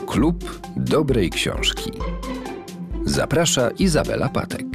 Klub Dobrej Książki. Zaprasza Izabela Patek.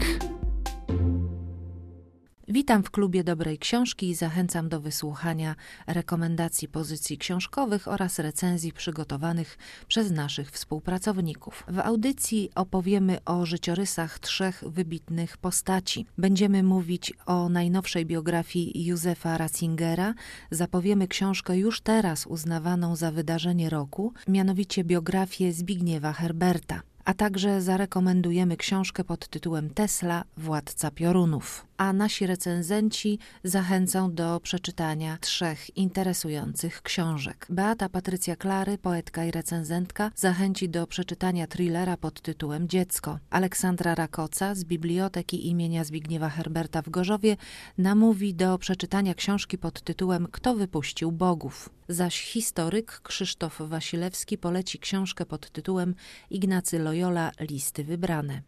Witam w Klubie Dobrej Książki i zachęcam do wysłuchania rekomendacji pozycji książkowych oraz recenzji przygotowanych przez naszych współpracowników. W audycji opowiemy o życiorysach trzech wybitnych postaci. Będziemy mówić o najnowszej biografii Józefa Ratzingera. Zapowiemy książkę już teraz uznawaną za wydarzenie roku, mianowicie biografię Zbigniewa Herberta. A także zarekomendujemy książkę pod tytułem Tesla, Władca Piorunów. A nasi recenzenci zachęcą do przeczytania trzech interesujących książek. Beata Patrycja Klary, poetka i recenzentka, zachęci do przeczytania thrillera pod tytułem Dziecko. Aleksandra Rakoca z Biblioteki imienia Zbigniewa Herberta w Gorzowie namówi do przeczytania książki pod tytułem Kto wypuścił bogów. Zaś historyk Krzysztof Wasilewski poleci książkę pod tytułem Ignacy Loyola, Listy wybrane.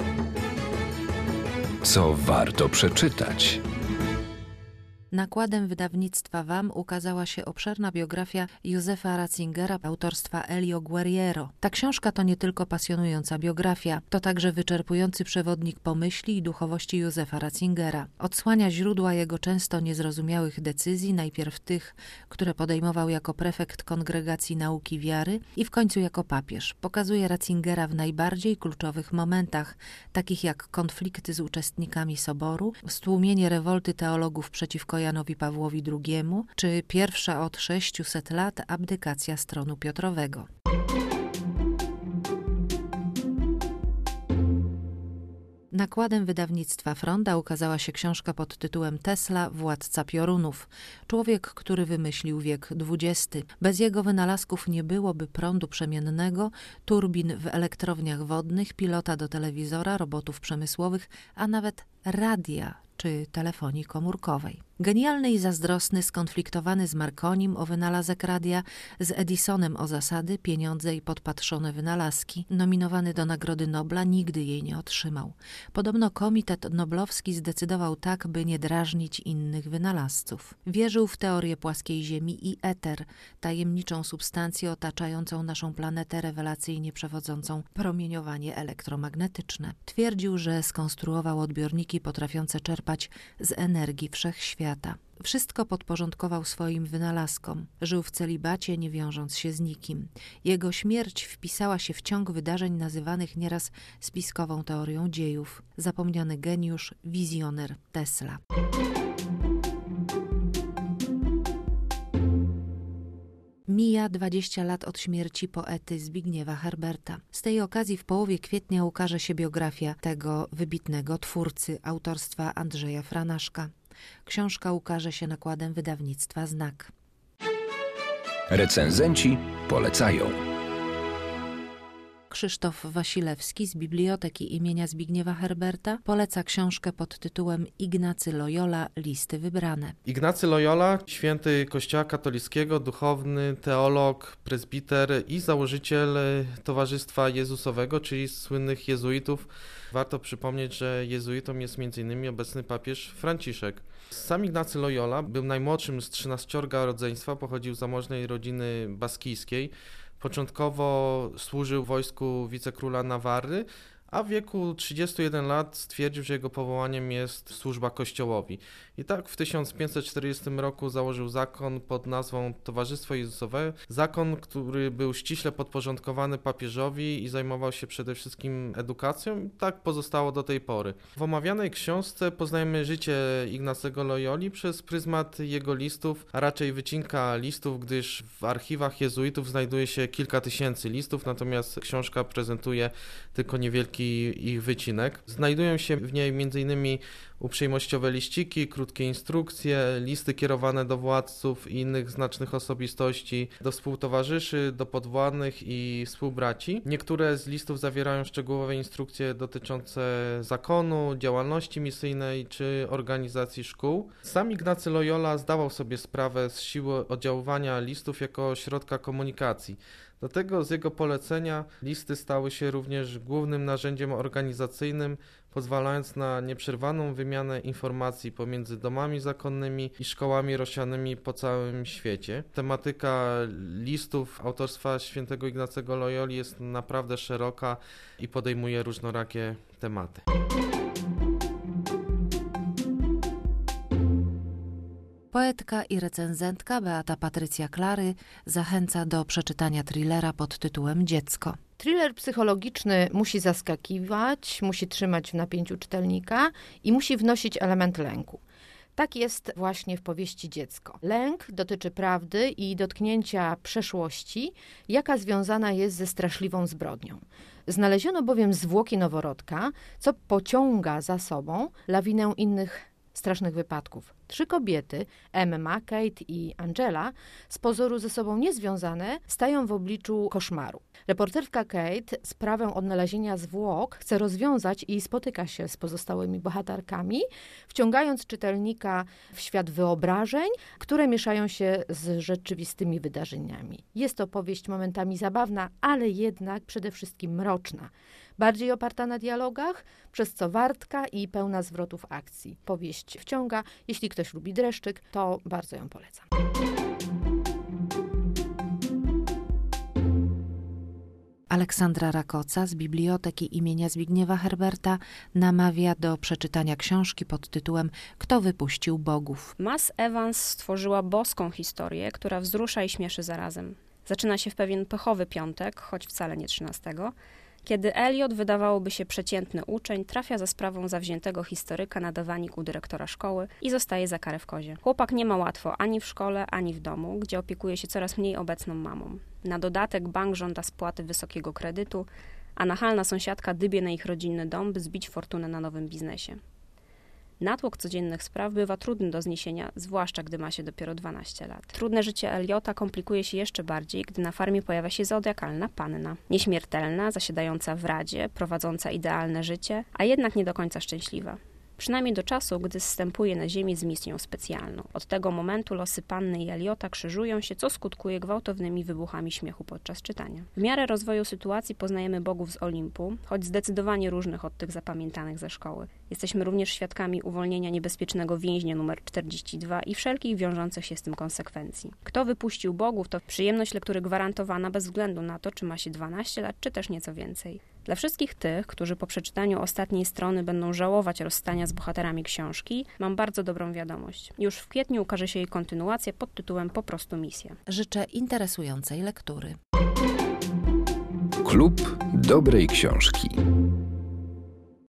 Co warto przeczytać? Nakładem wydawnictwa WAM ukazała się obszerna biografia Józefa Ratzingera autorstwa Elio Guerriero. Ta książka to nie tylko pasjonująca biografia, to także wyczerpujący przewodnik pomyśli i duchowości Józefa Ratzingera. Odsłania źródła jego często niezrozumiałych decyzji, najpierw tych, które podejmował jako prefekt Kongregacji Nauki Wiary i w końcu jako papież. Pokazuje Ratzingera w najbardziej kluczowych momentach, takich jak konflikty z uczestnikami Soboru, stłumienie rewolty teologów przeciwko Janowi Pawłowi II, czy pierwsza od 600 lat abdykacja z tronu Piotrowego. Nakładem wydawnictwa Fronda ukazała się książka pod tytułem Tesla, Władca Piorunów. Człowiek, który wymyślił wiek XX. Bez jego wynalazków nie byłoby prądu przemiennego, turbin w elektrowniach wodnych, pilota do telewizora, robotów przemysłowych, a nawet radia czy telefonii komórkowej. Genialny i zazdrosny, skonfliktowany z Marconim o wynalazek radia, z Edisonem o zasady, pieniądze i podpatrzone wynalazki. Nominowany do Nagrody Nobla, nigdy jej nie otrzymał. Podobno Komitet Noblowski zdecydował tak, by nie drażnić innych wynalazców. Wierzył w teorię płaskiej Ziemi i eter, tajemniczą substancję otaczającą naszą planetę, rewelacyjnie przewodzącą promieniowanie elektromagnetyczne. Twierdził, że skonstruował odbiorniki potrafiące czerpać z energii wszechświata. Wszystko podporządkował swoim wynalazkom. Żył w celibacie, nie wiążąc się z nikim. Jego śmierć wpisała się w ciąg wydarzeń nazywanych nieraz spiskową teorią dziejów. Zapomniany geniusz, wizjoner Tesla. Mija 20 lat od śmierci poety Zbigniewa Herberta. Z tej okazji w połowie kwietnia ukaże się biografia tego wybitnego twórcy autorstwa Andrzeja Franaszka. Książka ukaże się nakładem wydawnictwa Znak. Recenzenci polecają. Krzysztof Wasilewski z Biblioteki imienia Zbigniewa Herberta poleca książkę pod tytułem Ignacy Loyola, Listy wybrane. Ignacy Loyola, święty Kościoła katolickiego, duchowny, teolog, prezbiter i założyciel Towarzystwa Jezusowego, czyli słynnych jezuitów. Warto przypomnieć, że jezuitą jest m.in. obecny papież Franciszek. Sam Ignacy Loyola był najmłodszym z 13 rodzeństwa, pochodził z zamożnej rodziny baskijskiej. Początkowo służył w wojsku wicekróla Nawarry, a w wieku 31 lat stwierdził, że jego powołaniem jest służba Kościołowi. I tak w 1540 roku założył zakon pod nazwą Towarzystwo Jezusowe. Zakon, który był ściśle podporządkowany papieżowi i zajmował się przede wszystkim edukacją. I tak pozostało do tej pory. W omawianej książce poznajemy życie Ignacego Loyoli przez pryzmat jego listów, a raczej wycinka listów, gdyż w archiwach jezuitów znajduje się kilka tysięcy listów, natomiast książka prezentuje tylko niewielki ich wycinek. Znajdują się w niej m.in. uprzejmościowe liściki, krótkie instrukcje, listy kierowane do władców i innych znacznych osobistości, do współtowarzyszy, do podwładnych i współbraci. Niektóre z listów zawierają szczegółowe instrukcje dotyczące zakonu, działalności misyjnej czy organizacji szkół. Sam Ignacy Loyola zdawał sobie sprawę z siły oddziaływania listów jako środka komunikacji. Do tego z jego polecenia listy stały się również głównym narzędziem narzędziem organizacyjnym, pozwalając na nieprzerwaną wymianę informacji pomiędzy domami zakonnymi i szkołami rozsianymi po całym świecie. Tematyka listów autorstwa świętego Ignacego Loyoli jest naprawdę szeroka i podejmuje różnorakie tematy. Poetka i recenzentka Beata Patrycja Klary zachęca do przeczytania thrillera pod tytułem Dziecko. Thriller psychologiczny musi zaskakiwać, musi trzymać w napięciu czytelnika i musi wnosić element lęku. Tak jest właśnie w powieści Dziecko. Lęk dotyczy prawdy i dotknięcia przeszłości, jaka związana jest ze straszliwą zbrodnią. Znaleziono bowiem zwłoki noworodka, co pociąga za sobą lawinę innych strasznych wypadków. 3 kobiety, Emma, Kate i Angela, z pozoru ze sobą niezwiązane, stają w obliczu koszmaru. Reporterka Kate sprawę odnalezienia zwłok chce rozwiązać i spotyka się z pozostałymi bohaterkami, wciągając czytelnika w świat wyobrażeń, które mieszają się z rzeczywistymi wydarzeniami. Jest to powieść momentami zabawna, ale jednak przede wszystkim mroczna. Bardziej oparta na dialogach, przez co wartka i pełna zwrotów akcji. Powieść wciąga. Jeśli ktoś lubi dreszczyk, to bardzo ją polecam. Aleksandra Rakoca z Biblioteki imienia Zbigniewa Herberta namawia do przeczytania książki pod tytułem Kto wypuścił bogów. Mas Evans stworzyła boską historię, która wzrusza i śmieszy zarazem. Zaczyna się w pewien pechowy piątek, choć wcale nie 13, kiedy Eliot, wydawałoby się przeciętny uczeń, trafia za sprawą zawziętego historyka na dywanik u dyrektora szkoły i zostaje za karę w kozie. Chłopak nie ma łatwo ani w szkole, ani w domu, gdzie opiekuje się coraz mniej obecną mamą. Na dodatek bank żąda spłaty wysokiego kredytu, a nachalna sąsiadka dybie na ich rodzinny dom, by zbić fortunę na nowym biznesie. Natłok codziennych spraw bywa trudny do zniesienia, zwłaszcza gdy ma się dopiero 12 lat. Trudne życie Eliota komplikuje się jeszcze bardziej, gdy na farmie pojawia się zodiakalna panna. Nieśmiertelna, zasiadająca w radzie, prowadząca idealne życie, a jednak nie do końca szczęśliwa. Przynajmniej do czasu, gdy zstępuje na ziemię z misją specjalną. Od tego momentu losy panny i Eliota krzyżują się, co skutkuje gwałtownymi wybuchami śmiechu podczas czytania. W miarę rozwoju sytuacji poznajemy bogów z Olimpu, choć zdecydowanie różnych od tych zapamiętanych ze szkoły. Jesteśmy również świadkami uwolnienia niebezpiecznego więźnia numer 42 i wszelkich wiążących się z tym konsekwencji. Kto wypuścił bogów, to przyjemność lektury gwarantowana bez względu na to, czy ma się 12 lat, czy też nieco więcej. Dla wszystkich tych, którzy po przeczytaniu ostatniej strony będą żałować rozstania z bohaterami książki, mam bardzo dobrą wiadomość. Już w kwietniu ukaże się jej kontynuacja pod tytułem Po prostu misja. Życzę interesującej lektury. Klub dobrej książki.